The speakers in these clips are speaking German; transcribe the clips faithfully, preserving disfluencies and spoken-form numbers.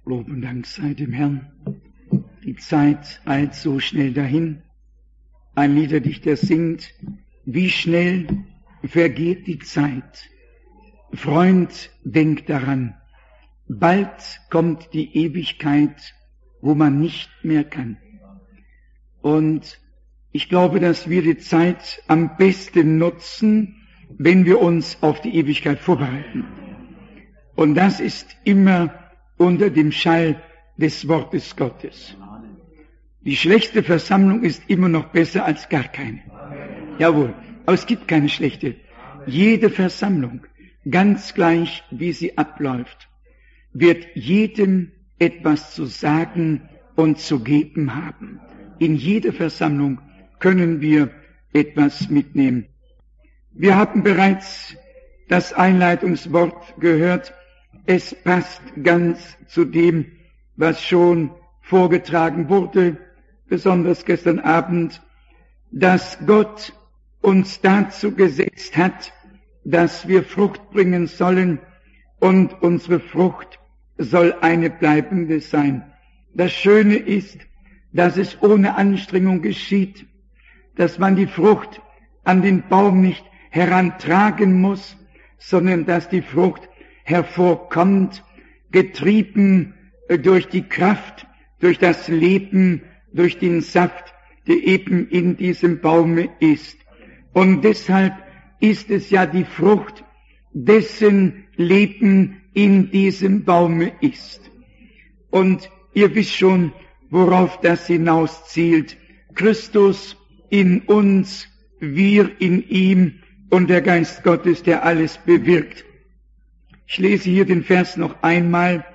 Lob und Dank sei dem Herrn. Die Zeit eilt so schnell dahin. Ein Liederdichter singt, wie schnell vergeht die Zeit. Freund, denk daran, bald kommt die Ewigkeit, wo man nicht mehr kann. Und ich glaube, dass wir die Zeit am besten nutzen, wenn wir uns auf die Ewigkeit vorbereiten. Und das ist immer unter dem Schall des Wortes Gottes. Die schlechte Versammlung ist immer noch besser als gar keine. Jawohl, aber es gibt keine schlechte. Jede Versammlung, ganz gleich wie sie abläuft, wird jedem etwas zu sagen und zu geben haben. In jeder Versammlung können wir etwas mitnehmen. Wir haben bereits das Einleitungswort gehört. Es passt ganz zu dem, was schon vorgetragen wurde, besonders gestern Abend, dass Gott uns dazu gesetzt hat, dass wir Frucht bringen sollen, und unsere Frucht soll eine bleibende sein. Das Schöne ist, dass es ohne Anstrengung geschieht, dass man die Frucht an den Baum nicht herantragen muss, sondern dass die Frucht hervorkommt, getrieben durch die Kraft, durch das Leben, durch den Saft, der eben in diesem Baume ist. Und deshalb ist es ja die Frucht, dessen Leben in diesem Baume ist. Und ihr wisst schon, worauf das hinauszielt. Christus in uns, wir in ihm und der Geist Gottes, der alles bewirkt. Ich lese hier den Vers noch einmal.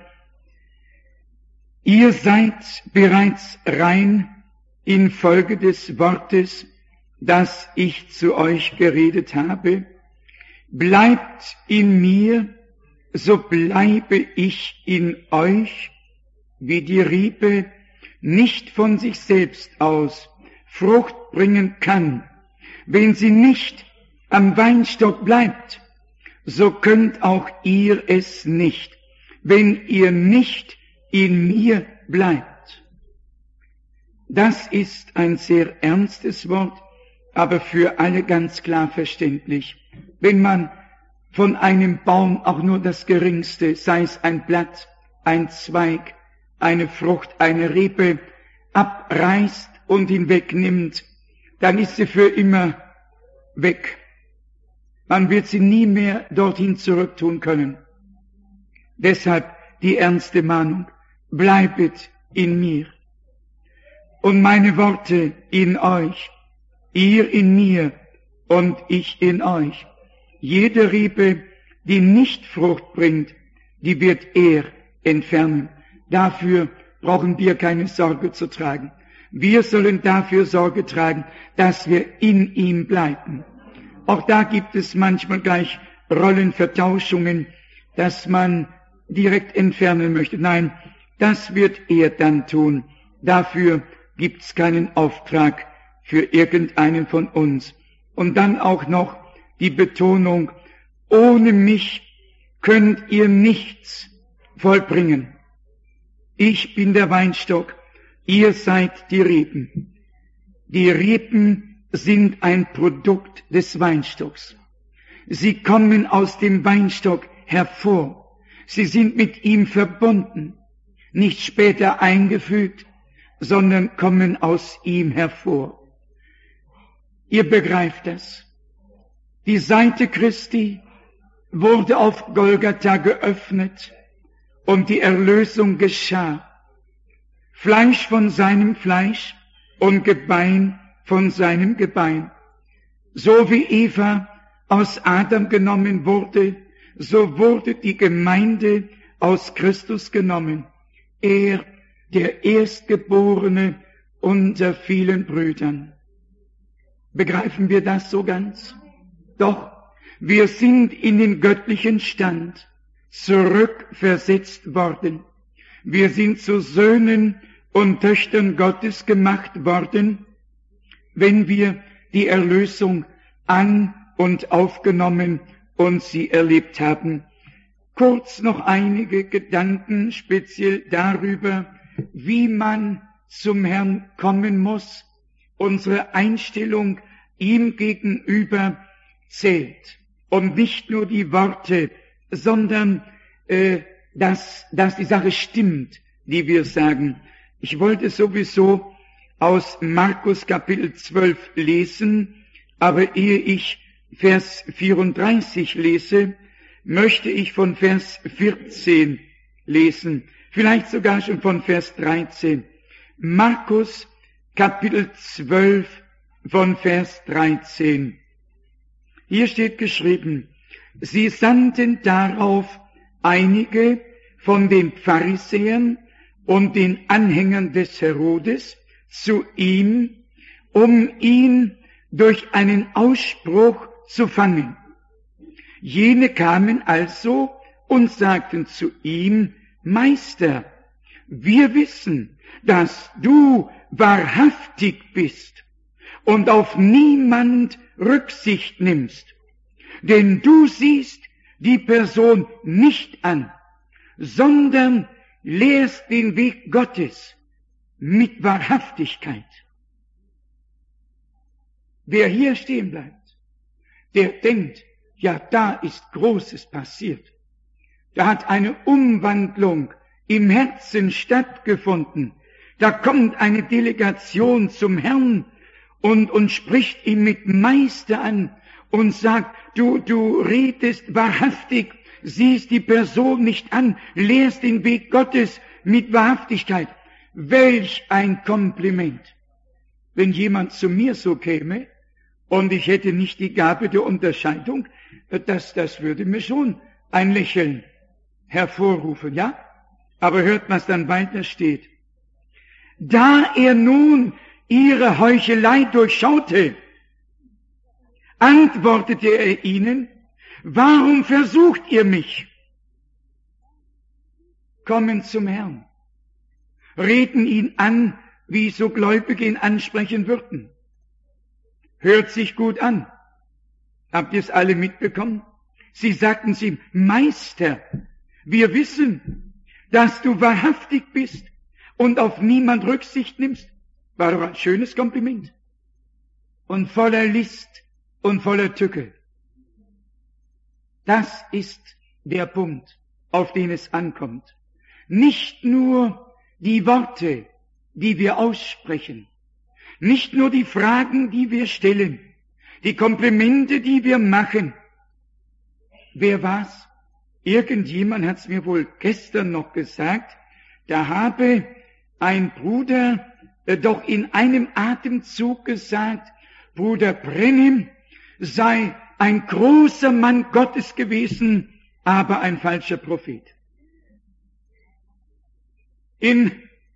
Ihr seid bereits rein infolge des Wortes, das ich zu euch geredet habe. Bleibt in mir, so bleibe ich in euch, wie die Rebe nicht von sich selbst aus Frucht bringen kann, wenn sie nicht am Weinstock bleibt. So könnt auch ihr es nicht, wenn ihr nicht in mir bleibt. Das ist ein sehr ernstes Wort, aber für alle ganz klar verständlich. Wenn man von einem Baum auch nur das Geringste, sei es ein Blatt, ein Zweig, eine Frucht, eine Rebe, abreißt und ihn wegnimmt, dann ist sie für immer weg. Man wird sie nie mehr dorthin zurücktun können. Deshalb die ernste Mahnung, bleibet in mir und meine Worte in euch, ihr in mir und ich in euch. Jede Rebe, die nicht Frucht bringt, die wird er entfernen. Dafür brauchen wir keine Sorge zu tragen. Wir sollen dafür Sorge tragen, dass wir in ihm bleiben. Auch da gibt es manchmal gleich Rollenvertauschungen, dass man direkt entfernen möchte. Nein, das wird er dann tun. Dafür gibt's keinen Auftrag für irgendeinen von uns. Und dann auch noch die Betonung, ohne mich könnt ihr nichts vollbringen. Ich bin der Weinstock, ihr seid die Reben. Die Reben sind ein Produkt des Weinstocks. Sie kommen aus dem Weinstock hervor. Sie sind mit ihm verbunden, nicht später eingefügt, sondern kommen aus ihm hervor. Ihr begreift das. Die Seite Christi wurde auf Golgatha geöffnet und die Erlösung geschah. Fleisch von seinem Fleisch und Gebein von seinem Gebein. So wie Eva aus Adam genommen wurde, so wurde die Gemeinde aus Christus genommen. Er, der Erstgeborene unter vielen Brüdern. Begreifen wir das so ganz? Doch, wir sind in den göttlichen Stand zurückversetzt worden. Wir sind zu Söhnen und Töchtern Gottes gemacht worden, wenn wir die Erlösung an und aufgenommen und sie erlebt haben. kurz noch einige Gedanken speziell darüber, wie man zum Herrn kommen muss. Unsere Einstellung ihm gegenüber zählt. Und nicht nur die Worte, sondern äh, dass, dass die Sache stimmt, die wir sagen. Ich wollte sowieso aus Markus Kapitel zwölf lesen, aber ehe ich Vers vierunddreißig lese, möchte ich von Vers vierzehn lesen, vielleicht sogar schon von Vers dreizehn. Markus Kapitel zwölf von Vers dreizehn. Hier steht geschrieben: Sie sandten darauf einige von den Pharisäern und den Anhängern des Herodes zu ihm, um ihn durch einen Ausspruch zu fangen. Jene kamen also und sagten zu ihm: Meister, wir wissen, dass du wahrhaftig bist und auf niemand Rücksicht nimmst, denn du siehst die Person nicht an, sondern lehrst den Weg Gottes mit Wahrhaftigkeit. Wer hier stehen bleibt, der denkt, ja, da ist Großes passiert. Da hat eine Umwandlung im Herzen stattgefunden. Da kommt eine Delegation zum Herrn und, und spricht ihn mit Meister an und sagt, du, du redest wahrhaftig, siehst die Person nicht an, lehrst den Weg Gottes mit Wahrhaftigkeit. Welch ein Kompliment, wenn jemand zu mir so käme und ich hätte nicht die Gabe der Unterscheidung, das, das würde mir schon ein Lächeln hervorrufen, ja? Aber hört, was dann weiter steht. Da er nun ihre Heuchelei durchschaute, antwortete er ihnen: Warum versucht ihr mich? Kommen zum Herrn, reden ihn an, wie so Gläubige ihn ansprechen würden. Hört sich gut an. Habt ihr es alle mitbekommen? Sie sagten zu ihm: Meister, wir wissen, dass du wahrhaftig bist und auf niemand Rücksicht nimmst. War doch ein schönes Kompliment. Und voller List und voller Tücke. Das ist der Punkt, auf den es ankommt. Nicht nur die Worte, die wir aussprechen, nicht nur die Fragen, die wir stellen, die Komplimente, die wir machen. Wer war's? Irgendjemand hat's mir wohl gestern noch gesagt, da habe ein Bruder äh, doch in einem Atemzug gesagt, Bruder Brennim sei ein großer Mann Gottes gewesen, aber ein falscher Prophet. In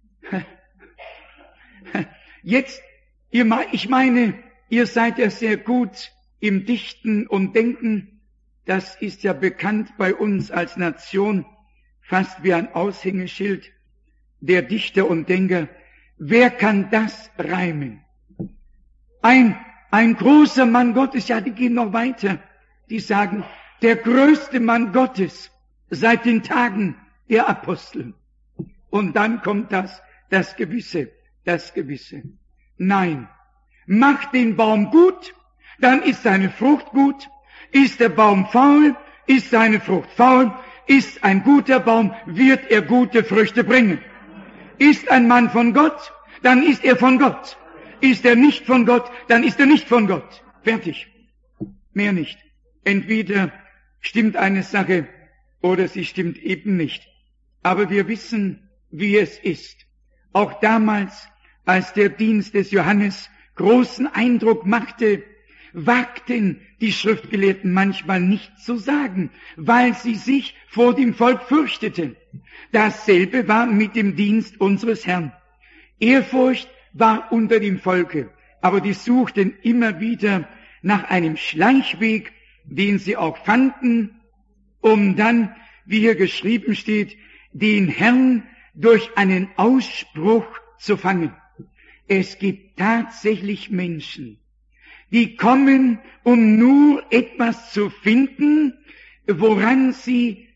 jetzt, ihr, ich meine, ihr seid ja sehr gut im Dichten und Denken. Das ist ja bekannt bei uns als Nation, fast wie ein Aushängeschild der Dichter und Denker. Wer kann das reimen? Ein, ein großer Mann Gottes, ja, die gehen noch weiter. Die sagen, der größte Mann Gottes seit den Tagen der Apostel. Und dann kommt das, das Gewisse, das Gewisse. Nein, macht den Baum gut, dann ist seine Frucht gut. Ist der Baum faul, ist seine Frucht faul. Ist ein guter Baum, wird er gute Früchte bringen. Ist ein Mann von Gott, dann ist er von Gott. Ist er nicht von Gott, dann ist er nicht von Gott. Fertig. Mehr nicht. Entweder stimmt eine Sache oder sie stimmt eben nicht. Aber wir wissen, wie es ist. Auch damals, als der Dienst des Johannes großen Eindruck machte, wagten die Schriftgelehrten manchmal nicht zu sagen, weil sie sich vor dem Volk fürchteten. Dasselbe war mit dem Dienst unseres Herrn. Ehrfurcht war unter dem Volke, aber die suchten immer wieder nach einem Schleichweg, den sie auch fanden, um dann, wie hier geschrieben steht, den Herrn durch einen Ausspruch zu fangen. Es gibt tatsächlich Menschen, die kommen, um nur etwas zu finden, woran sie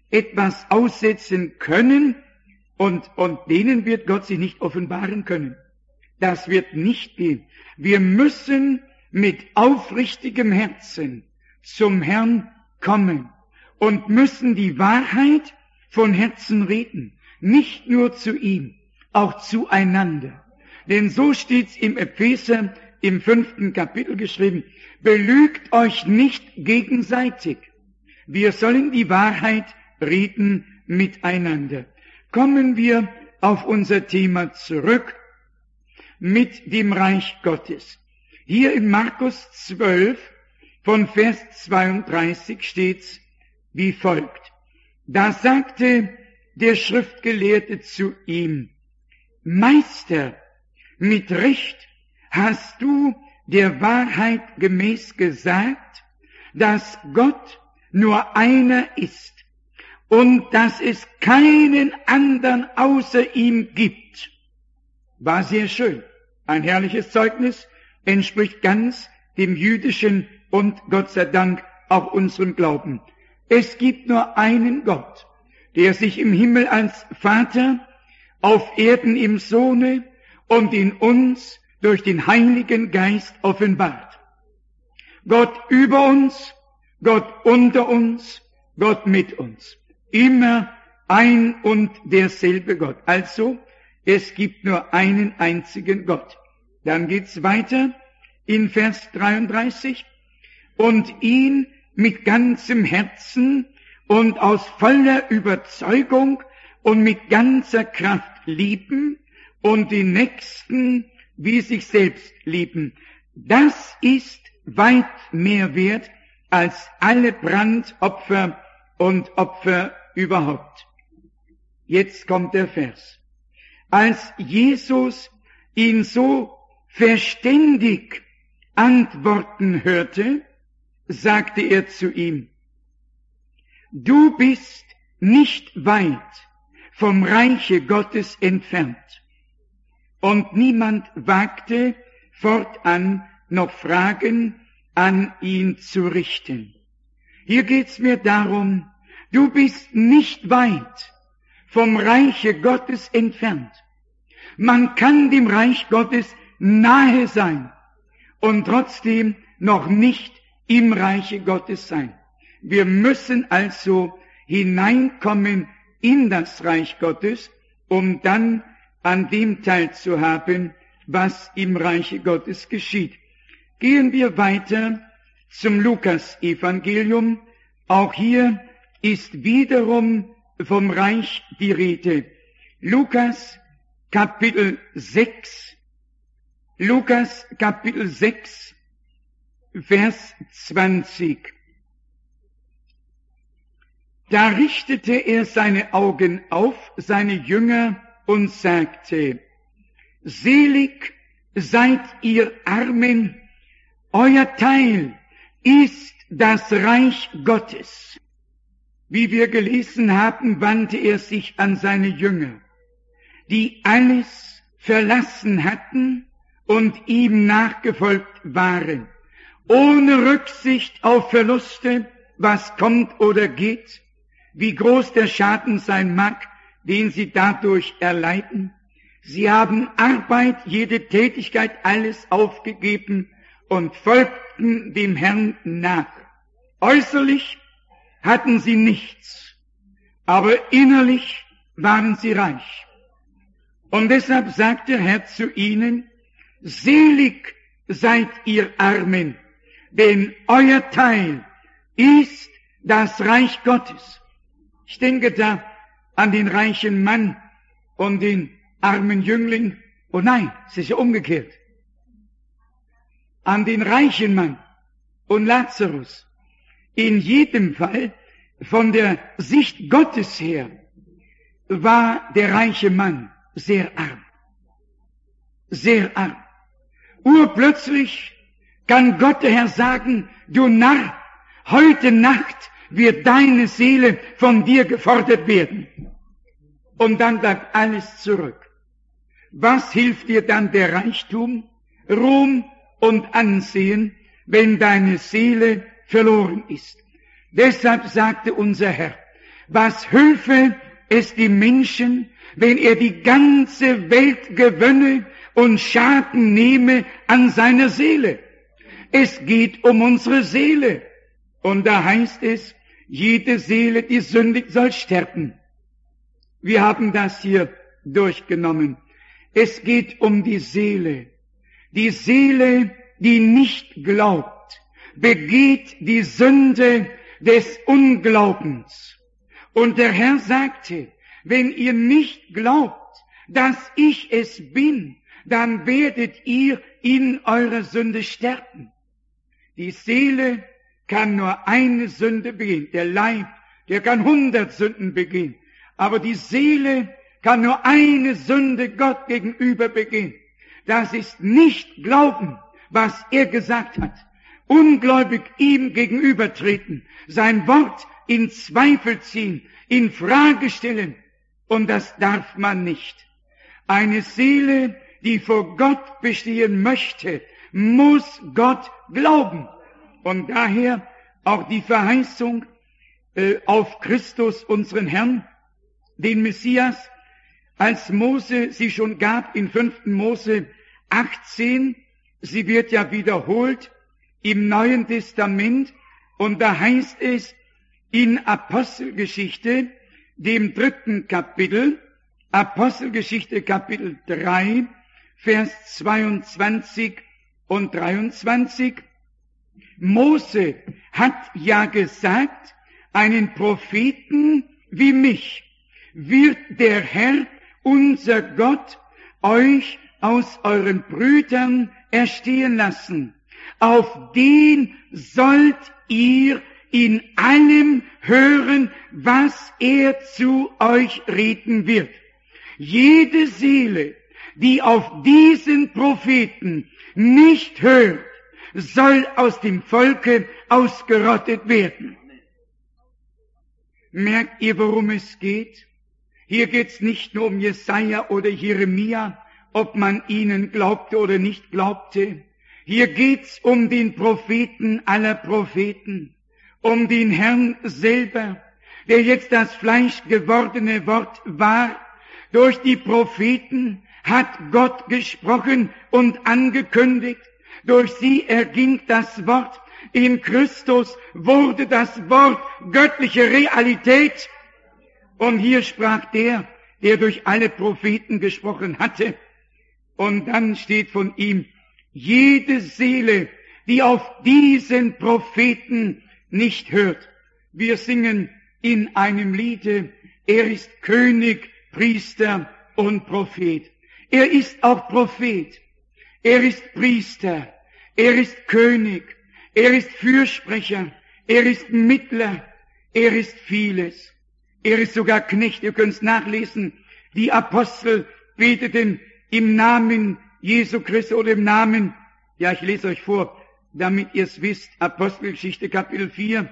etwas aussetzen können und, und denen wird Gott sich nicht offenbaren können. Das wird nicht gehen. Wir müssen mit aufrichtigem Herzen zum Herrn kommen und müssen die Wahrheit von Herzen reden. Nicht nur zu ihm, auch zueinander. Denn so steht's im Epheser im fünften Kapitel geschrieben, belügt euch nicht gegenseitig. Wir sollen die Wahrheit reden miteinander. Kommen wir auf unser Thema zurück mit dem Reich Gottes. Hier in Markus zwölf von Vers zweiunddreißig steht's wie folgt. Da sagte der Schriftgelehrte zu ihm, Meister, mit Recht hast du der Wahrheit gemäß gesagt, dass Gott nur einer ist und dass es keinen anderen außer ihm gibt. War sehr schön. Ein herrliches Zeugnis, entspricht ganz dem jüdischen und Gott sei Dank auch unserem Glauben. Es gibt nur einen Gott, der sich im Himmel als Vater, auf Erden im Sohne und in uns durch den Heiligen Geist offenbart. Gott über uns, Gott unter uns, Gott mit uns. Immer ein und derselbe Gott. Also, es gibt nur einen einzigen Gott. Dann geht's weiter in Vers dreiunddreißig. Und ihn mit ganzem Herzen und aus voller Überzeugung und mit ganzer Kraft lieben und den Nächsten wie sich selbst lieben. Das ist weit mehr wert als alle Brandopfer und Opfer überhaupt. Jetzt kommt der Vers. Als Jesus ihn so verständig antworten hörte, sagte er zu ihm, du bist nicht weit vom Reiche Gottes entfernt. Und niemand wagte fortan noch Fragen an ihn zu richten. Hier geht's mir darum, du bist nicht weit vom Reiche Gottes entfernt. Man kann dem Reich Gottes nahe sein und trotzdem noch nicht im Reiche Gottes sein. Wir müssen also hineinkommen in das Reich Gottes, um dann an dem teilzuhaben, was im Reiche Gottes geschieht. Gehen wir weiter zum Lukas-Evangelium. Auch hier ist wiederum vom Reich die Rede. Lukas Kapitel sechs, Lukas Kapitel sechs, Vers zwanzig. Da richtete er seine Augen auf seine Jünger und sagte, selig seid ihr Armen, euer Teil ist das Reich Gottes. Wie wir gelesen haben, wandte er sich an seine Jünger, die alles verlassen hatten und ihm nachgefolgt waren, ohne Rücksicht auf Verluste, was kommt oder geht, wie groß der Schaden sein mag, den sie dadurch erleiden. Sie haben Arbeit, jede Tätigkeit, alles aufgegeben und folgten dem Herrn nach. Äußerlich hatten sie nichts, aber innerlich waren sie reich. Und deshalb sagt der Herr zu ihnen, selig seid ihr Armen, denn euer Teil ist das Reich Gottes. Ich denke da an den reichen Mann und den armen Jüngling. Oh nein, es ist ja umgekehrt. An den reichen Mann und Lazarus. In jedem Fall, von der Sicht Gottes her, war der reiche Mann sehr arm. Sehr arm. Urplötzlich kann Gott der Herr sagen, du Narr, heute Nacht wird deine Seele von dir gefordert werden. Und dann bleibt alles zurück. Was hilft dir dann der Reichtum, Ruhm und Ansehen, wenn deine Seele verloren ist? Deshalb sagte unser Herr, Was hülfe es dem Menschen, wenn er die ganze Welt gewönne und Schaden nehme an seiner Seele? Es geht um unsere Seele. Und da heißt es, jede Seele, die sündigt, soll sterben. Wir haben das hier durchgenommen. Es geht um die Seele. Die Seele, die nicht glaubt, begeht die Sünde des Unglaubens. Und der Herr sagte, wenn ihr nicht glaubt, dass ich es bin, dann werdet ihr in eurer Sünde sterben. Die Seele kann nur eine Sünde begehen. Der Leib, der kann hundert Sünden begehen. Aber die Seele kann nur eine Sünde Gott gegenüber begehen. Das ist nicht glauben, was er gesagt hat. Ungläubig ihm gegenübertreten, sein Wort in Zweifel ziehen, in Frage stellen. Und das darf man nicht. Eine Seele, die vor Gott bestehen möchte, muss Gott glauben. Und daher auch die Verheißung äh, auf Christus, unseren Herrn, den Messias, als Mose sie schon gab in fünften Mose achtzehn, sie wird ja wiederholt im Neuen Testament, und da heißt es in Apostelgeschichte, dem dritten Kapitel, Apostelgeschichte Kapitel drei, Vers zweiundzwanzig und dreiundzwanzig, Mose hat ja gesagt, einen Propheten wie mich wird der Herr, unser Gott, euch aus euren Brüdern erstehen lassen. Auf den sollt ihr in allem hören, was er zu euch reden wird. Jede Seele, die auf diesen Propheten nicht hört, soll aus dem Volke ausgerottet werden. Merkt ihr, worum es geht? Hier geht's nicht nur um Jesaja oder Jeremia, ob man ihnen glaubte oder nicht glaubte. Hier geht's um den Propheten aller Propheten, um den Herrn selber, der jetzt das fleischgewordene Wort war. Durch die Propheten hat Gott gesprochen und angekündigt. Durch sie erging das Wort. In Christus wurde das Wort göttliche Realität. Und hier sprach der, der durch alle Propheten gesprochen hatte. Und dann steht von ihm, jede Seele, die auf diesen Propheten nicht hört. Wir singen in einem Liede, er ist König, Priester und Prophet. Er ist auch Prophet. Er ist Priester. Er ist König. Er ist Fürsprecher. Er ist Mittler. Er ist vieles. Er ist sogar Knecht. Ihr könnt es nachlesen. Die Apostel beteten im Namen Jesu Christi oder im Namen, ja, ich lese euch vor, damit ihr es wisst, Apostelgeschichte Kapitel vier.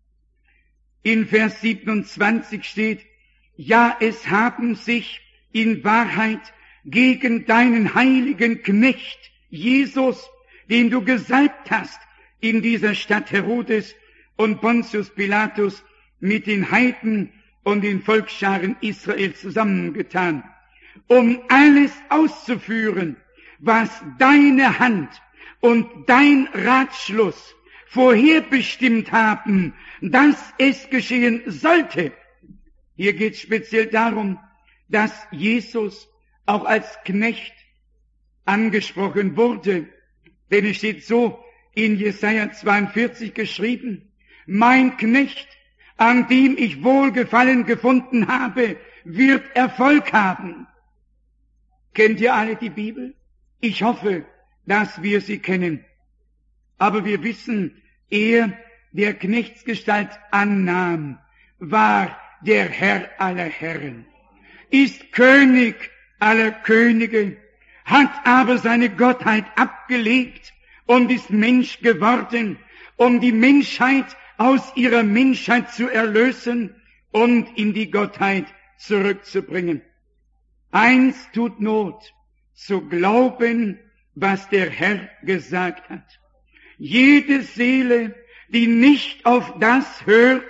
In Vers siebenundzwanzig steht, ja, es haben sich in Wahrheit gegen deinen heiligen Knecht Jesus, den du gesalbt hast, in dieser Stadt Herodes und Pontius Pilatus mit den Heiden und den Volksscharen Israels zusammengetan, um alles auszuführen, was deine Hand und dein Ratschluss vorherbestimmt haben, dass es geschehen sollte. Hier geht es speziell darum, dass Jesus auch als Knecht angesprochen wurde. Denn es steht so in Jesaja zweiundvierzig geschrieben, mein Knecht, an dem ich Wohlgefallen gefunden habe, wird Erfolg haben. Kennt ihr alle die Bibel? Ich hoffe, dass wir sie kennen. Aber wir wissen, er, der Knechtsgestalt annahm, war der Herr aller Herren, ist König aller Könige, hat aber seine Gottheit abgelegt und ist Mensch geworden, um die Menschheit aus ihrer Menschheit zu erlösen und in die Gottheit zurückzubringen. Eins tut Not, zu glauben, was der Herr gesagt hat. Jede Seele, die nicht auf das hört,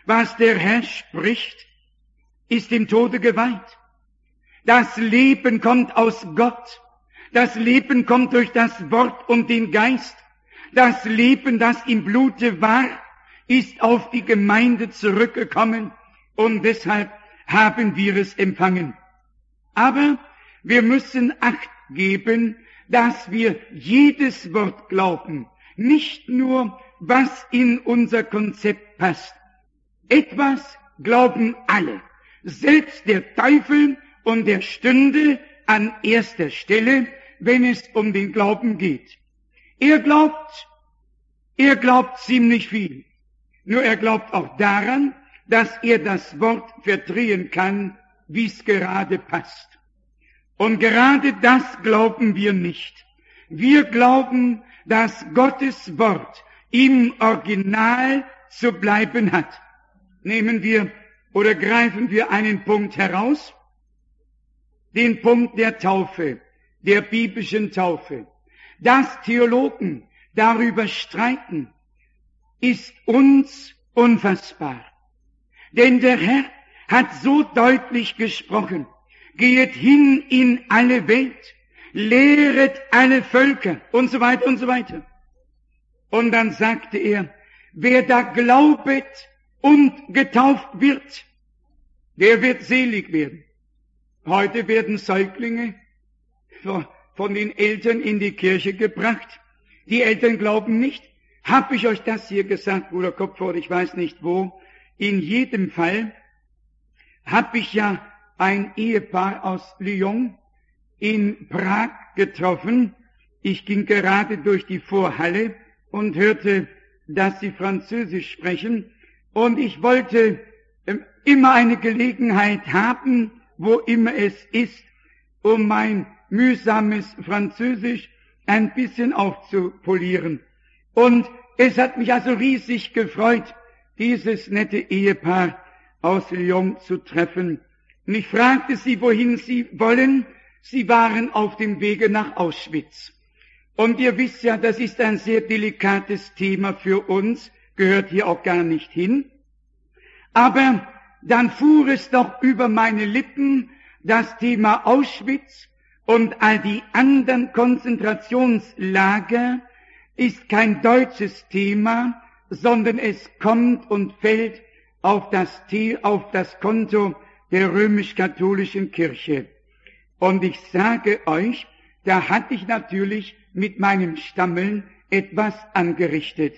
was der Herr spricht, ist dem Tode geweiht. Das Leben kommt aus Gott. Das Leben kommt durch das Wort und den Geist. Das Leben, das im Blute war, ist auf die Gemeinde zurückgekommen und deshalb haben wir es empfangen. Aber wir müssen Acht geben, dass wir jedes Wort glauben, nicht nur, was in unser Konzept passt. Etwas glauben alle, selbst der Teufel, und der stünde an erster Stelle, wenn es um den Glauben geht. Er glaubt, er glaubt ziemlich viel. Nur er glaubt auch daran, dass er das Wort verdrehen kann, wie es gerade passt. Und gerade das glauben wir nicht. Wir glauben, dass Gottes Wort im Original zu bleiben hat. Nehmen wir oder greifen wir einen Punkt heraus, den Punkt der Taufe, der biblischen Taufe. Dass Theologen darüber streiten, ist uns unfassbar. Denn der Herr hat so deutlich gesprochen: Geht hin in alle Welt, lehret alle Völker und so weiter und so weiter. Und dann sagte er, wer da glaubet und getauft wird, der wird selig werden. Heute werden Säuglinge von den Eltern in die Kirche gebracht. Die Eltern glauben nicht. Hab ich euch das hier gesagt, Bruder Kopfort, ich weiß nicht wo. In jedem Fall habe ich ja ein Ehepaar aus Lyon in Prag getroffen. Ich ging gerade durch die Vorhalle und hörte, dass sie Französisch sprechen. Und ich wollte immer eine Gelegenheit haben, wo immer es ist, um mein mühsames Französisch ein bisschen aufzupolieren. Und es hat mich also riesig gefreut, dieses nette Ehepaar aus Lyon zu treffen. Und ich fragte sie, wohin sie wollen. Sie waren auf dem Wege nach Auschwitz. Und ihr wisst ja, das ist ein sehr delikates Thema für uns, gehört hier auch gar nicht hin. Aber dann fuhr es doch über meine Lippen, das Thema Auschwitz und all die anderen Konzentrationslager ist kein deutsches Thema, sondern es kommt und fällt auf das, auf das Konto der römisch-katholischen Kirche. Und ich sage euch, da hatte ich natürlich mit meinem Stammeln etwas angerichtet.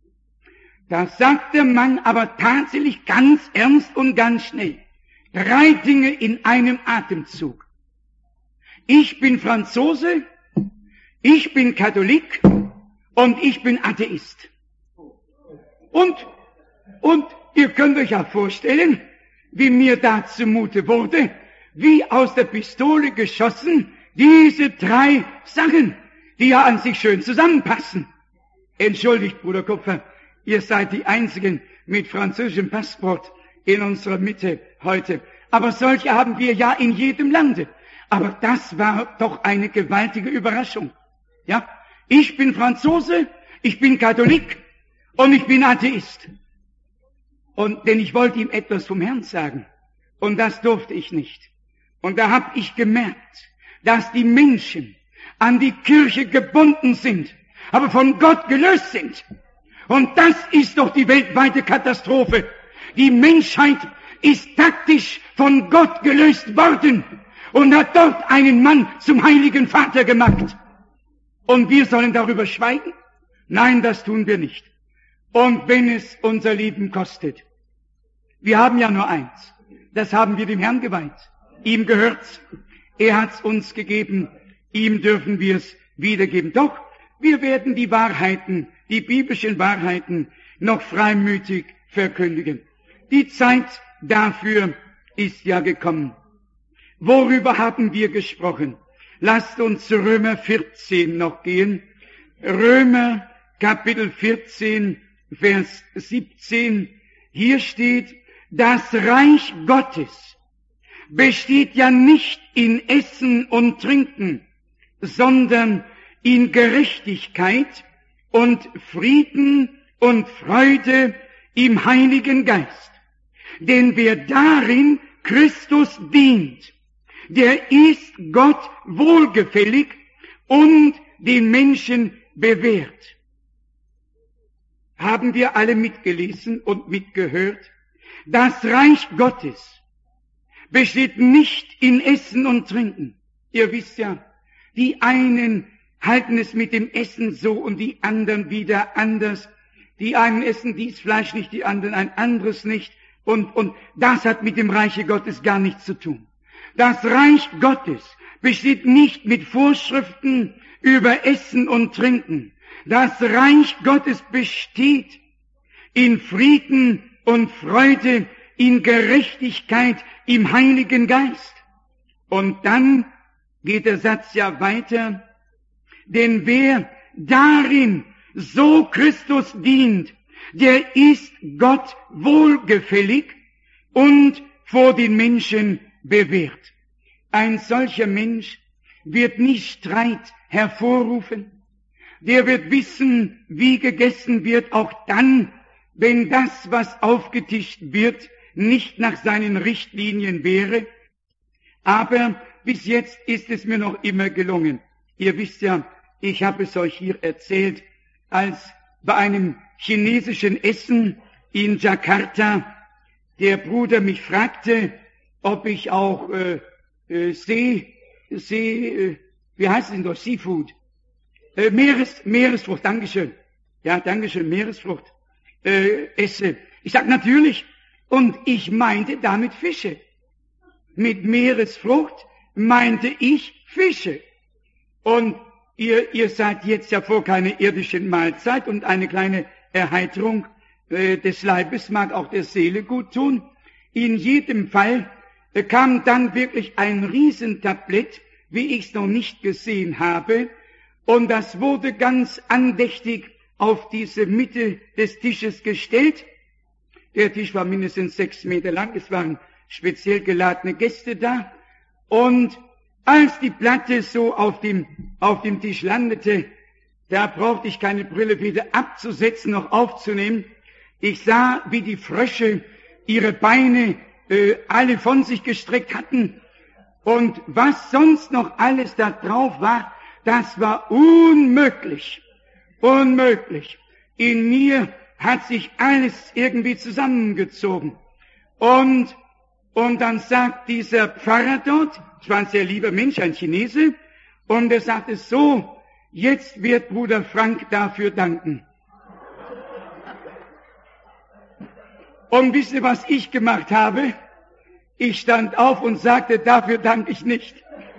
Da sagt der Mann aber tatsächlich ganz ernst und ganz schnell drei Dinge in einem Atemzug. Ich bin Franzose, ich bin Katholik und ich bin Atheist. Und, und ihr könnt euch ja vorstellen, wie mir da zumute wurde, wie aus der Pistole geschossen, diese drei Sachen, die ja an sich schön zusammenpassen. Entschuldigt, Bruder Kupfer, ihr seid die Einzigen mit französischem Passport in unserer Mitte heute. Aber solche haben wir ja in jedem Lande. Aber das war doch eine gewaltige Überraschung. Ja, ich bin Franzose, ich bin Katholik und ich bin Atheist. Und denn ich wollte ihm etwas vom Herrn sagen. Und das durfte ich nicht. Und da habe ich gemerkt, dass die Menschen an die Kirche gebunden sind, aber von Gott gelöst sind. Und das ist doch die weltweite Katastrophe. Die Menschheit ist taktisch von Gott gelöst worden und hat dort einen Mann zum heiligen Vater gemacht. Und wir sollen darüber schweigen? Nein, das tun wir nicht. Und wenn es unser Leben kostet. Wir haben ja nur eins. Das haben wir dem Herrn geweiht. Ihm gehört's. Er hat's uns gegeben. Ihm dürfen wir es wiedergeben. Doch, wir werden die Wahrheiten, die biblischen Wahrheiten noch freimütig verkündigen. Die Zeit dafür ist ja gekommen. Worüber haben wir gesprochen? Lasst uns zu Römer vierzehn noch gehen. Römer Kapitel vierzehn, Vers siebzehn. Hier steht, das Reich Gottes besteht ja nicht in Essen und Trinken, sondern in Gerechtigkeit und Frieden und Freude im Heiligen Geist. Denn wer darin Christus dient, der ist Gott wohlgefällig und den Menschen bewährt. Haben wir alle mitgelesen und mitgehört? Das Reich Gottes besteht nicht in Essen und Trinken. Ihr wisst ja, die einen halten es mit dem Essen so und die anderen wieder anders. Die einen essen dies Fleisch nicht, die anderen ein anderes nicht. Und, und das hat mit dem Reiche Gottes gar nichts zu tun. Das Reich Gottes besteht nicht mit Vorschriften über Essen und Trinken. Das Reich Gottes besteht in Frieden und Freude, in Gerechtigkeit, im Heiligen Geist. Und dann geht der Satz ja weiter, denn wer darin so Christus dient, der ist Gott wohlgefällig und vor den Menschen bewährt. Ein solcher Mensch wird nicht Streit hervorrufen, der wird wissen, wie gegessen wird, auch dann, wenn das, was aufgetischt wird, nicht nach seinen Richtlinien wäre. Aber bis jetzt ist es mir noch immer gelungen. Ihr wisst ja, ich habe es euch hier erzählt, als bei einem chinesischen Essen in Jakarta der Bruder mich fragte, ob ich auch äh, äh, See, See, äh, wie heißt es denn doch, Seafood, äh, Meeres, Meeresfrucht, Dankeschön, ja, Dankeschön, Meeresfrucht, äh, esse. Ich sag natürlich, und ich meinte damit Fische. Mit Meeresfrucht meinte ich Fische. Und ihr, ihr seid jetzt ja vor keiner irdischen Mahlzeit und eine kleine Erheiterung äh, des Leibes mag auch der Seele gut tun. In jedem Fall äh, kam dann wirklich ein Riesentablett, wie ich es noch nicht gesehen habe, und das wurde ganz andächtig auf diese Mitte des Tisches gestellt. Der Tisch war mindestens sechs Meter lang, es waren speziell geladene Gäste da, und als die Platte so auf dem, auf dem Tisch landete, da brauchte ich keine Brille weder abzusetzen noch aufzunehmen. Ich sah, wie die Frösche ihre Beine äh, alle von sich gestreckt hatten. Und was sonst noch alles da drauf war, das war unmöglich. Unmöglich. In mir hat sich alles irgendwie zusammengezogen. Und, und dann sagt dieser Pfarrer dort, ich war ein sehr lieber Mensch, ein Chinese, und er sagte so, jetzt wird Bruder Frank dafür danken. Und wisst ihr, was ich gemacht habe? Ich stand auf und sagte, dafür danke ich nicht.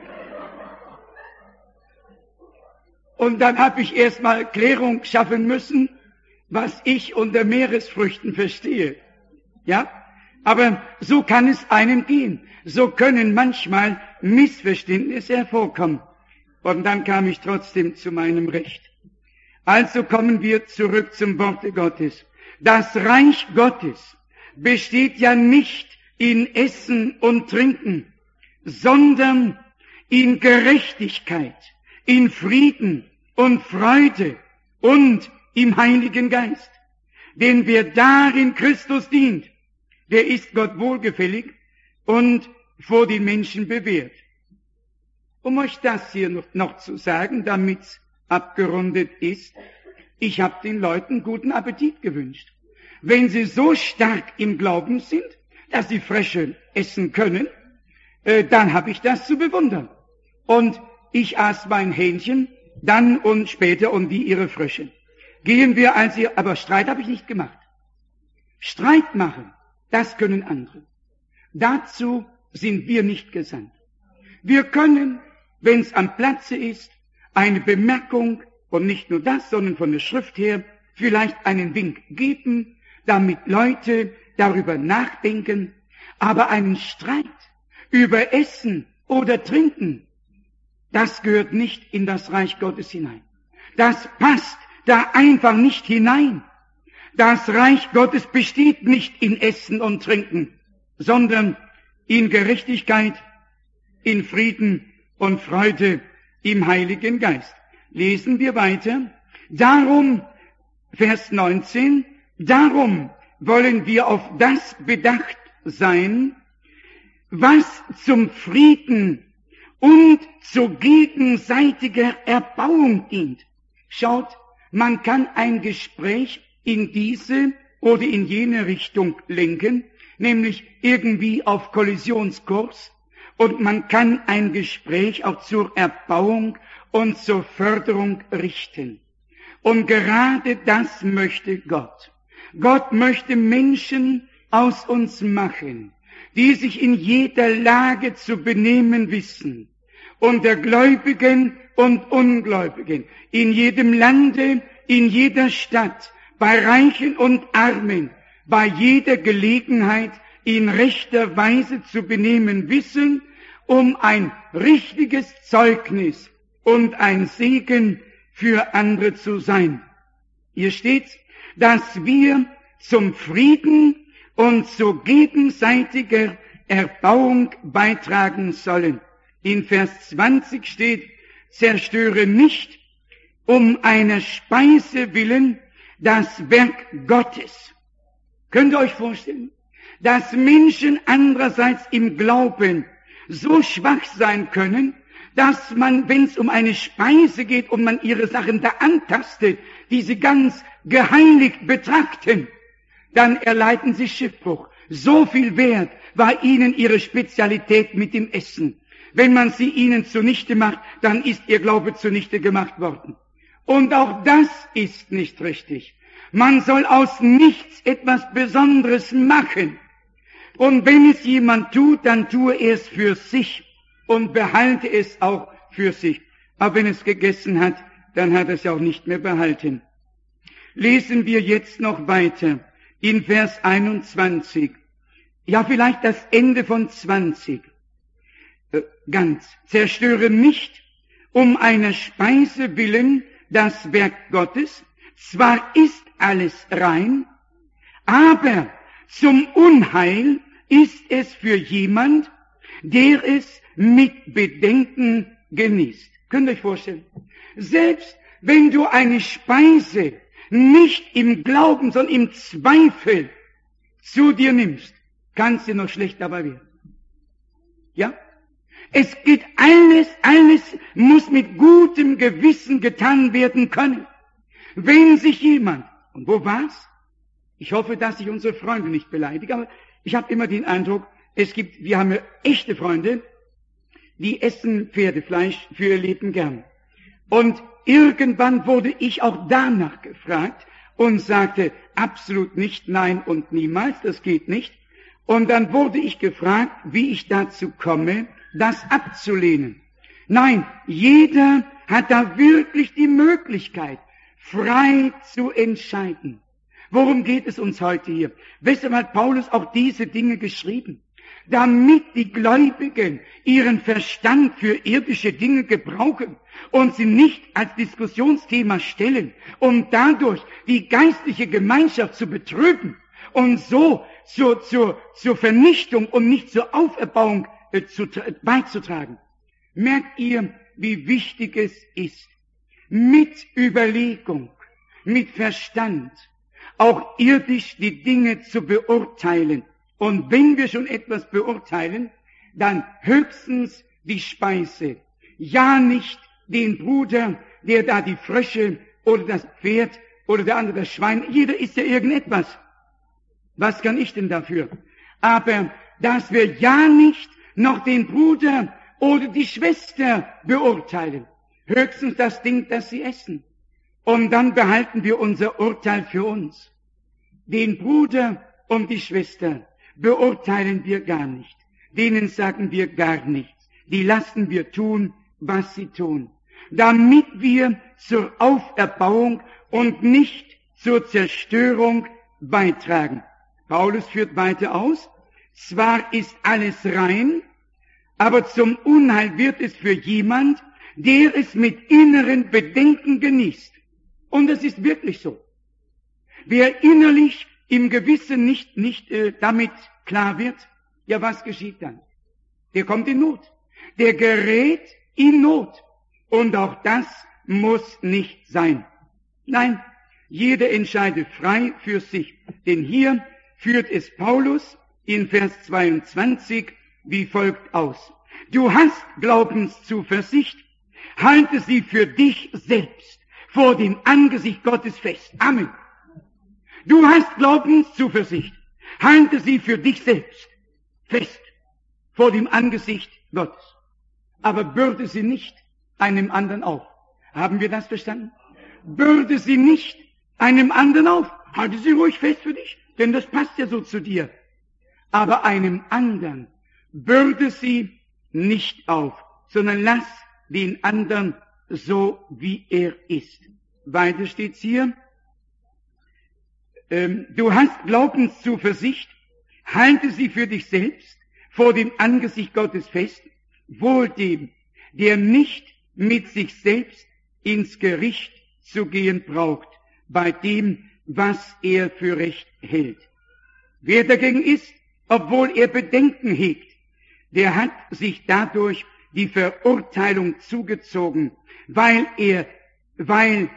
Und dann habe ich erstmal Klärung schaffen müssen, was ich unter Meeresfrüchten verstehe. Ja? Aber so kann es einem gehen. So können manchmal Missverständnisse hervorkommen. Und dann kam ich trotzdem zu meinem Recht. Also kommen wir zurück zum Worte Gottes. Das Reich Gottes besteht ja nicht in Essen und Trinken, sondern in Gerechtigkeit, in Frieden und Freude und im Heiligen Geist. Denn wer darin Christus dient, der ist Gott wohlgefällig und vor den Menschen bewährt. Um euch das hier noch, noch zu sagen, damit's abgerundet ist, ich habe den Leuten guten Appetit gewünscht. Wenn sie so stark im Glauben sind, dass sie Frösche essen können, äh, dann habe ich das zu bewundern. Und ich aß mein Hähnchen, dann und später und die ihre Frösche. Gehen wir also, aber Streit habe ich nicht gemacht. Streit machen, das können andere. Dazu sind wir nicht gesandt. Wir können, wenn es am Platze ist, eine Bemerkung, und nicht nur das, sondern von der Schrift her, vielleicht einen Wink geben, damit Leute darüber nachdenken, aber einen Streit über Essen oder Trinken, das gehört nicht in das Reich Gottes hinein. Das passt da einfach nicht hinein. Das Reich Gottes besteht nicht in Essen und Trinken, sondern in Gerechtigkeit, in Frieden und Freude im Heiligen Geist. Lesen wir weiter. Darum, Vers neunzehn, darum wollen wir auf das bedacht sein, was zum Frieden und zu gegenseitiger Erbauung dient. Schaut, man kann ein Gespräch in diese oder in jene Richtung lenken, nämlich irgendwie auf Kollisionskurs, und man kann ein Gespräch auch zur Erbauung und zur Förderung richten. Und gerade das möchte Gott. Gott möchte Menschen aus uns machen, die sich in jeder Lage zu benehmen wissen, unter Gläubigen und Ungläubigen, in jedem Lande, in jeder Stadt, bei Reichen und Armen, bei jeder Gelegenheit in rechter Weise zu benehmen wissen, um ein richtiges Zeugnis und ein Segen für andere zu sein. Hier steht, dass wir zum Frieden und zu gegenseitiger Erbauung beitragen sollen. In Vers zwanzig steht, zerstöre nicht um einer Speise willen das Werk Gottes. Könnt ihr euch vorstellen, dass Menschen andererseits im Glauben so schwach sein können, dass man, wenn es um eine Speise geht und man ihre Sachen da antastet, die sie ganz geheiligt betrachten, dann erleiden sie Schiffbruch. So viel Wert war ihnen ihre Spezialität mit dem Essen. Wenn man sie ihnen zunichte macht, dann ist ihr Glaube zunichte gemacht worden. Und auch das ist nicht richtig. Man soll aus nichts etwas Besonderes machen. Und wenn es jemand tut, dann tue er es für sich und behalte es auch für sich. Aber wenn es gegessen hat, dann hat er es auch nicht mehr behalten. Lesen wir jetzt noch weiter in Vers einundzwanzig. Ja, vielleicht das Ende von zwanzig. Äh, ganz. Zerstöre nicht um einer Speise willen das Werk Gottes. Zwar ist alles rein, aber zum Unheil ist es für jemand, der es mit Bedenken genießt. Könnt ihr euch vorstellen? Selbst wenn du eine Speise nicht im Glauben, sondern im Zweifel zu dir nimmst, kannst du noch schlecht dabei werden. Ja? Es geht alles, alles muss mit gutem Gewissen getan werden können. Wenn sich jemand, und wo war's? Ich hoffe, dass ich unsere Freunde nicht beleidige, aber ich habe immer den Eindruck, es gibt, wir haben ja echte Freunde, die essen Pferdefleisch für ihr Leben gern. Und irgendwann wurde ich auch danach gefragt und sagte, absolut nicht, nein und niemals, das geht nicht. Und dann wurde ich gefragt, wie ich dazu komme, das abzulehnen. Nein, jeder hat da wirklich die Möglichkeit, frei zu entscheiden. Worum geht es uns heute hier? Weshalb hat Paulus auch diese Dinge geschrieben? Damit die Gläubigen ihren Verstand für irdische Dinge gebrauchen und sie nicht als Diskussionsthema stellen, um dadurch die geistliche Gemeinschaft zu betrüben und so zur, zur, zur Vernichtung und nicht zur Auferbauung äh, zu, beizutragen. Merkt ihr, wie wichtig es ist, mit Überlegung, mit Verstand, auch irdisch die Dinge zu beurteilen. Und wenn wir schon etwas beurteilen, dann höchstens die Speise. Ja, nicht den Bruder, der da die Frösche oder das Pferd oder der andere das Schwein, jeder isst ja irgendetwas. Was kann ich denn dafür? Aber dass wir ja nicht noch den Bruder oder die Schwester beurteilen. Höchstens das Ding, das sie essen. Und dann behalten wir unser Urteil für uns. Den Bruder und die Schwester beurteilen wir gar nicht. Denen sagen wir gar nichts. Die lassen wir tun, was sie tun. Damit wir zur Auferbauung und nicht zur Zerstörung beitragen. Paulus führt weiter aus. Zwar ist alles rein, aber zum Unheil wird es für jemand, der es mit inneren Bedenken genießt. Und das ist wirklich so. Wer innerlich im Gewissen nicht, nicht äh, damit klar wird, ja, was geschieht dann? Der kommt in Not. Der gerät in Not. Und auch das muss nicht sein. Nein, jeder entscheidet frei für sich. Denn hier führt es Paulus in Vers zweiundzwanzig wie folgt aus. Du hast Glaubenszuversicht, halte sie für dich selbst vor dem Angesicht Gottes fest. Amen. Du hast Glaubenszuversicht, halte sie für dich selbst fest vor dem Angesicht Gottes. Aber bürde sie nicht einem anderen auf. Haben wir das verstanden? Bürde sie nicht einem anderen auf. Halte sie ruhig fest für dich, denn das passt ja so zu dir. Aber einem anderen bürde sie nicht auf, sondern lass den anderen so, wie er ist. Weiter steht's hier. Ähm, du hast Glaubenszuversicht, halte sie für dich selbst vor dem Angesicht Gottes fest, wohl dem, der nicht mit sich selbst ins Gericht zu gehen braucht, bei dem, was er für recht hält. Wer dagegen ist, obwohl er Bedenken hegt, der hat sich dadurch die Verurteilung zugezogen, weil er, weil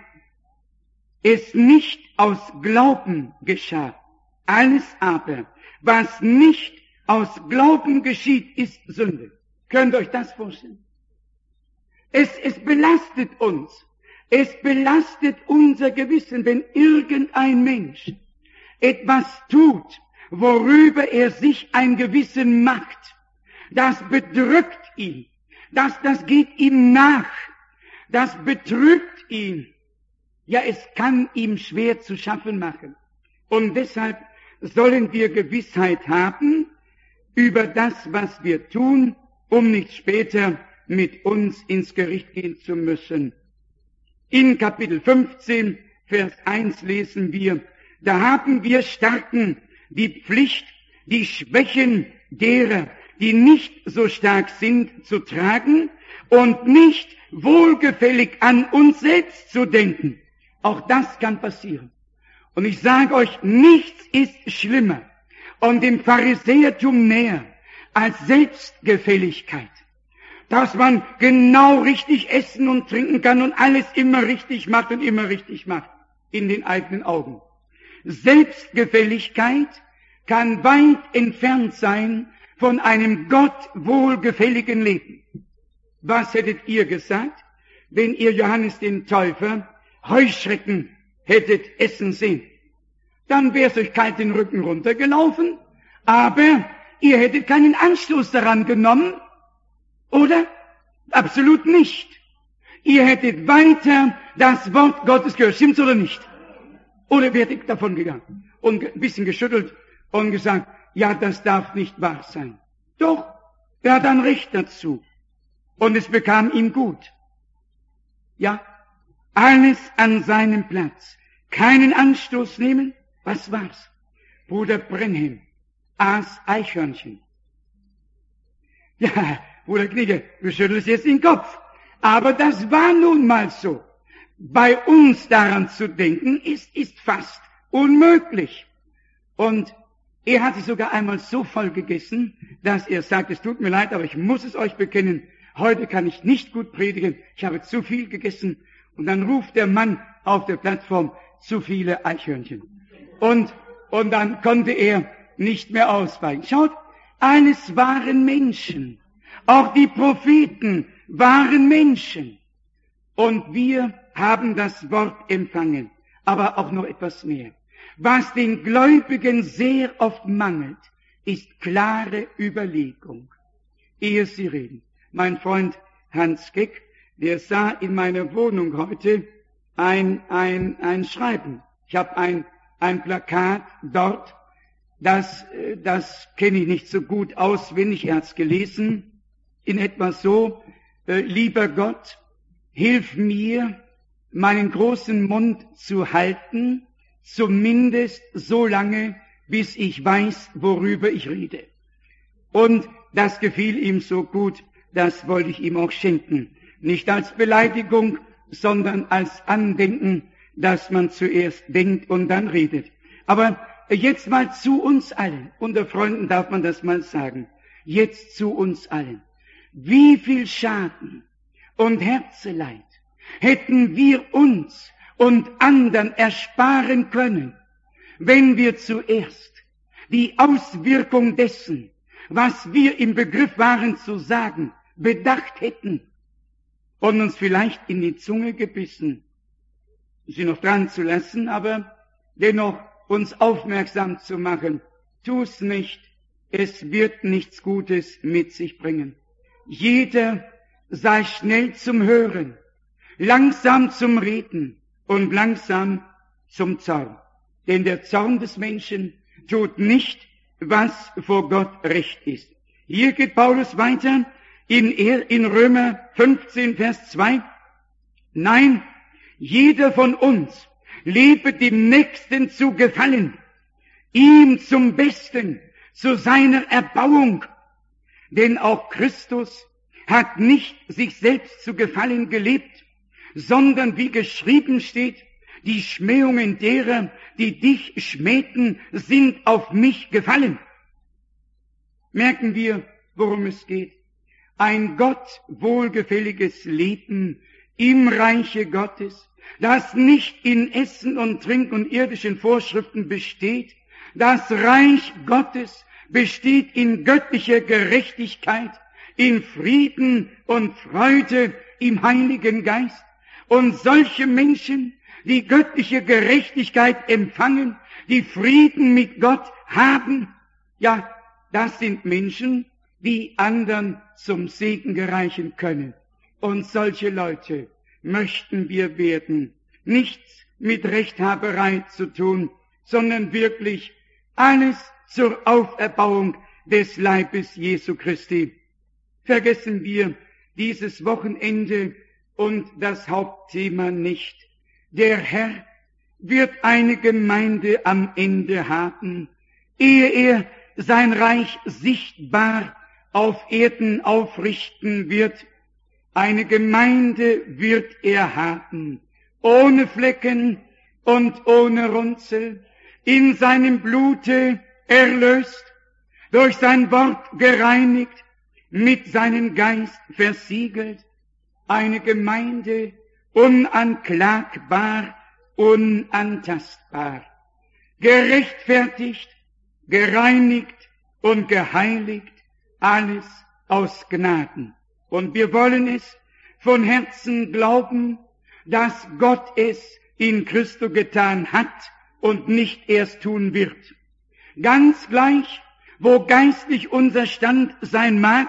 es nicht aus Glauben geschah. Alles aber, was nicht aus Glauben geschieht, ist Sünde. Könnt ihr euch das vorstellen? Es, es belastet uns. Es belastet unser Gewissen, wenn irgendein Mensch etwas tut, worüber er sich ein Gewissen macht. Das bedrückt ihn. Das, das geht ihm nach. Das betrübt ihn. Ja, es kann ihm schwer zu schaffen machen. Und deshalb sollen wir Gewissheit haben über das, was wir tun, um nicht später mit uns ins Gericht gehen zu müssen. In Kapitel fünfzehn, Vers eins lesen wir, da haben wir Starken die Pflicht, die Schwächen derer, die nicht so stark sind, zu tragen und nicht wohlgefällig an uns selbst zu denken. Auch das kann passieren. Und ich sage euch, nichts ist schlimmer und dem Pharisäertum näher als Selbstgefälligkeit. Dass man genau richtig essen und trinken kann und alles immer richtig macht und immer richtig macht in den eigenen Augen. Selbstgefälligkeit kann weit entfernt sein von einem Gott wohlgefälligen Leben. Was hättet ihr gesagt, wenn ihr Johannes den Täufer Heuschrecken hättet essen sehen? Dann wär's euch kalt den Rücken runtergelaufen, aber ihr hättet keinen Anstoß daran genommen, oder? Absolut nicht. Ihr hättet weiter das Wort Gottes gehört, stimmt's oder nicht? Oder wäret davon gegangen und ein bisschen geschüttelt und gesagt, ja, das darf nicht wahr sein. Doch, er hat ein Recht dazu. Und es bekam ihm gut. Ja, alles an seinem Platz. Keinen Anstoß nehmen. Was war's? Bruder Brenhem aß Eichhörnchen. Ja, Bruder Knigge, du schüttelst jetzt den Kopf. Aber das war nun mal so. Bei uns daran zu denken, ist, ist fast unmöglich. Und er hat sich sogar einmal so voll gegessen, dass er sagt, es tut mir leid, aber ich muss es euch bekennen, heute kann ich nicht gut predigen, ich habe zu viel gegessen. Und dann ruft der Mann auf der Plattform, zu viele Eichhörnchen. Und, und dann konnte er nicht mehr ausweichen. Schaut, alles waren Menschen. Auch die Propheten waren Menschen. Und wir haben das Wort empfangen. Aber auch noch etwas mehr. Was den Gläubigen sehr oft mangelt, ist klare Überlegung, ehe sie reden. Mein Freund Hans Keck, der sah in meiner Wohnung heute ein, ein, ein Schreiben. Ich habe ein, ein Plakat dort, das, das kenne ich nicht so gut auswendig, er hat's gelesen, in etwa so, äh, lieber Gott, hilf mir, meinen großen Mund zu halten, zumindest so lange, bis ich weiß, worüber ich rede. Und das gefiel ihm so gut, das wollte ich ihm auch schenken. Nicht als Beleidigung, sondern als Andenken, dass man zuerst denkt und dann redet. Aber jetzt mal zu uns allen. Unter Freunden darf man das mal sagen. Jetzt zu uns allen. Wie viel Schaden und Herzeleid hätten wir uns und anderen ersparen können, wenn wir zuerst die Auswirkung dessen, was wir im Begriff waren zu sagen, bedacht hätten und uns vielleicht in die Zunge gebissen, sie noch dran zu lassen, aber dennoch uns aufmerksam zu machen, tu's nicht, es wird nichts Gutes mit sich bringen. Jeder sei schnell zum Hören, langsam zum Reden und langsam zum Zorn. Denn der Zorn des Menschen tut nicht, was vor Gott recht ist. Hier geht Paulus weiter in, in Römer fünfzehn, Vers zwei. Nein, jeder von uns lebe dem Nächsten zu gefallen, ihm zum Besten, zu seiner Erbauung. Denn auch Christus hat nicht sich selbst zu gefallen gelebt, sondern wie geschrieben steht, die Schmähungen derer, die dich schmähten, sind auf mich gefallen. Merken wir, worum es geht. Ein Gott wohlgefälliges Leben im Reiche Gottes, das nicht in Essen und Trinken und irdischen Vorschriften besteht. Das Reich Gottes besteht in göttlicher Gerechtigkeit, in Frieden und Freude im Heiligen Geist. Und solche Menschen, die göttliche Gerechtigkeit empfangen, die Frieden mit Gott haben, ja, das sind Menschen, die anderen zum Segen gereichen können. Und solche Leute möchten wir werden. Nichts mit Rechthaberei zu tun, sondern wirklich alles zur Auferbauung des Leibes Jesu Christi. Vergessen wir dieses Wochenende und das Hauptthema nicht. Der Herr wird eine Gemeinde am Ende haben, ehe er sein Reich sichtbar auf Erden aufrichten wird. Eine Gemeinde wird er haben, ohne Flecken und ohne Runzel, in seinem Blute erlöst, durch sein Wort gereinigt, mit seinem Geist versiegelt. Eine Gemeinde unanklagbar, unantastbar, gerechtfertigt, gereinigt und geheiligt, alles aus Gnaden. Und wir wollen es von Herzen glauben, dass Gott es in Christo getan hat und nicht erst tun wird. Ganz gleich, wo geistlich unser Stand sein mag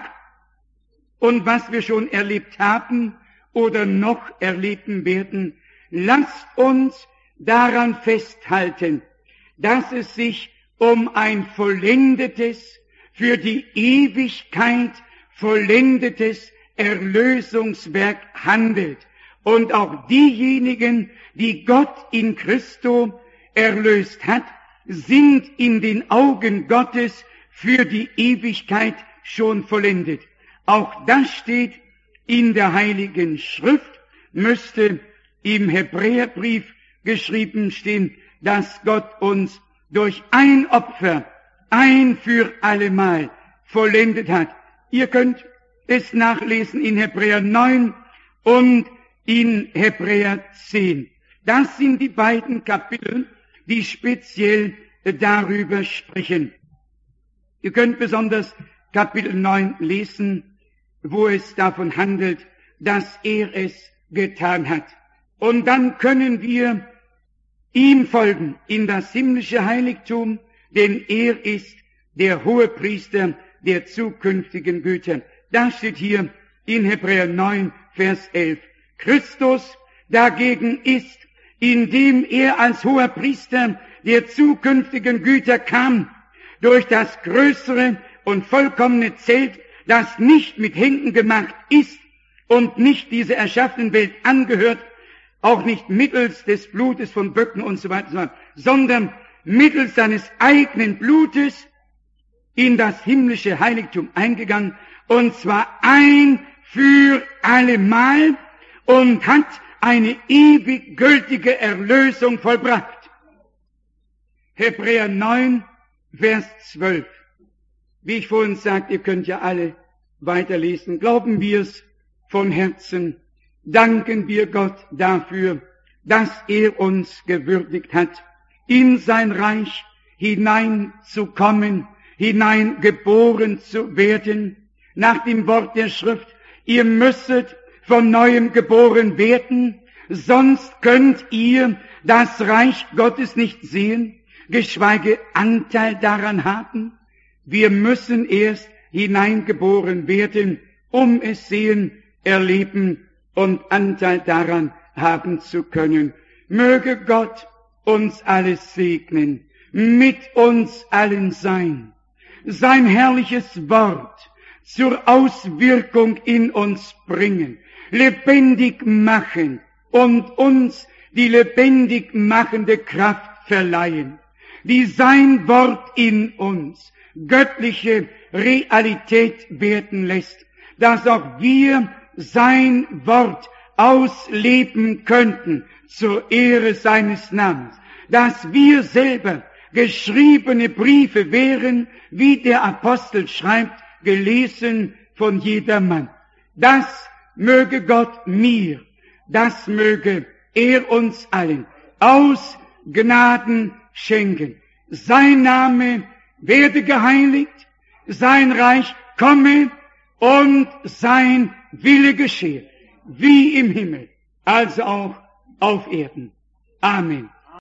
und was wir schon erlebt haben oder noch erleben werden, lasst uns daran festhalten, dass es sich um ein vollendetes, für die Ewigkeit vollendetes Erlösungswerk handelt. Und auch diejenigen, die Gott in Christo erlöst hat, sind in den Augen Gottes für die Ewigkeit schon vollendet. Auch das steht in der Heiligen Schrift, müsste im Hebräerbrief geschrieben stehen, dass Gott uns durch ein Opfer ein für allemal vollendet hat. Ihr könnt es nachlesen in Hebräer neun und in Hebräer zehn. Das sind die beiden Kapitel, die speziell darüber sprechen. Ihr könnt besonders Kapitel neun lesen, wo es davon handelt, dass er es getan hat. Und dann können wir ihm folgen in das himmlische Heiligtum, denn er ist der Hohepriester der zukünftigen Güter. Das steht hier in Hebräer neun, Vers elf. Christus dagegen ist, indem er als Hohepriester der zukünftigen Güter kam, durch das größere und vollkommene Zelt, das nicht mit Händen gemacht ist und nicht dieser erschaffenen Welt angehört, auch nicht mittels des Blutes von Böcken und so weiter, sondern mittels seines eigenen Blutes in das himmlische Heiligtum eingegangen, und zwar ein für allemal, und hat eine ewig gültige Erlösung vollbracht. Hebräer neun, Vers zwölf. Wie ich vorhin sagte, ihr könnt ja alle weiterlesen. Glauben wir es von Herzen, danken wir Gott dafür, dass er uns gewürdigt hat, in sein Reich hineinzukommen, hineingeboren zu werden, nach dem Wort der Schrift, ihr müsstet von Neuem geboren werden, sonst könnt ihr das Reich Gottes nicht sehen, geschweige Anteil daran haben. Wir müssen erst hineingeboren werden, um es sehen, erleben und Anteil daran haben zu können. Möge Gott uns alles segnen, mit uns allen sein, sein herrliches Wort zur Auswirkung in uns bringen, lebendig machen und uns die lebendig machende Kraft verleihen, die sein Wort in uns göttliche Realität werden lässt, dass auch wir sein Wort ausleben könnten zur Ehre seines Namens, dass wir selber geschriebene Briefe wären, wie der Apostel schreibt, gelesen von jedermann. Das möge Gott mir, das möge er uns allen aus Gnaden schenken. Sein Name werde geheiligt, sein Reich komme und sein Wille geschehe, wie im Himmel, also auch auf Erden. Amen.